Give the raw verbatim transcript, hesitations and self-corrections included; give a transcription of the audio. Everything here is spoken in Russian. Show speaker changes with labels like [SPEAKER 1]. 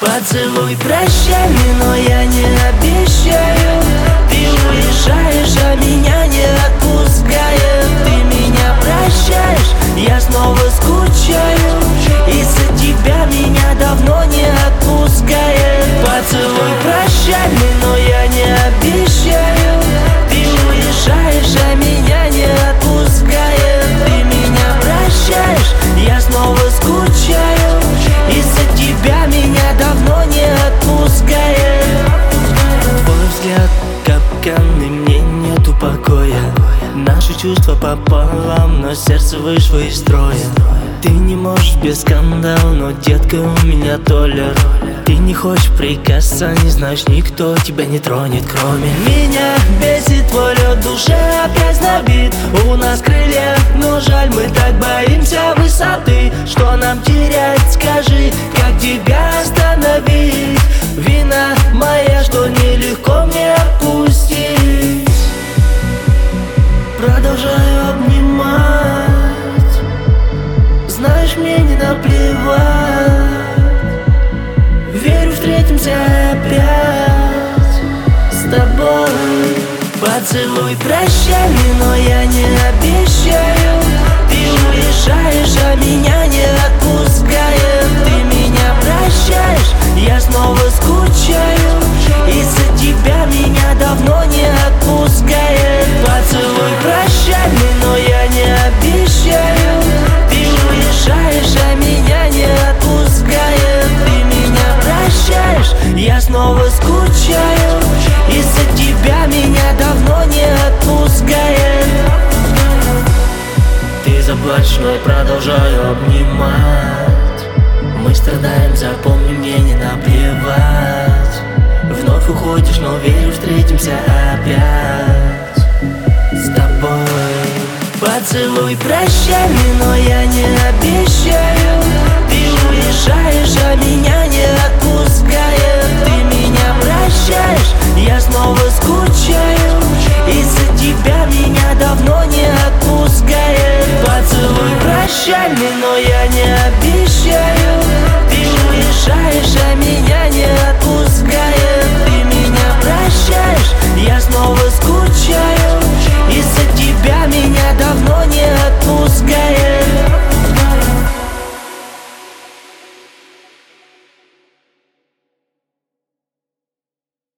[SPEAKER 1] Поцелуй прощальный, но я не обещаю. Ты уезжаешь, а меня не отпускает. Ты меня прощаешь, я снова скучаю. Из-за тебя меня давно не отпускает. Поцелуй прощальный, но я не обещаю. Ты уезжаешь, а меня не отпускает. Ты меня прощаешь, я снова скучаю. Из-за тебя меня давно не отпускает. Твой взгляд капкан, и мне нету покоя. Наши чувства пополам, но сердце вышло из строя. Ты не можешь без скандала, но, детка, у меня толер. Ты не хочешь прикасаться, не знаешь, никто тебя не тронет, кроме меня. Бесит твой лед, душе опять знобит. У нас крылья, но жаль, мы так боимся высоты. Что нам терять, скажи, как тебя остановить? Вина моя, что нелегко мне отпустить. Продолжаю обнимать. Знаешь, мне не наплевать. Верю, встретимся опять с тобой. Поцелуй прощальный, но я не обещаю. Ты уезжаешь, а меня не отпускает. Ты меня прощаешь, я снова скучаю. Из-за тебя меня давно не отпускает. Поцелуй прощальный, но я не обещаю. Ты уезжаешь, а меня не отпускает. Ты меня прощаешь, я снова скучаю. Из-за тебя меня давно не отпускает. Ты заплачешь, но я продолжаю обнимать. Мы страдаем, запомни, мне не наплевать. Вновь уходишь, но верю, встретимся опять с тобой. Поцелуй прощальный, но я не обещаю. Ты уезжаешь, а меня не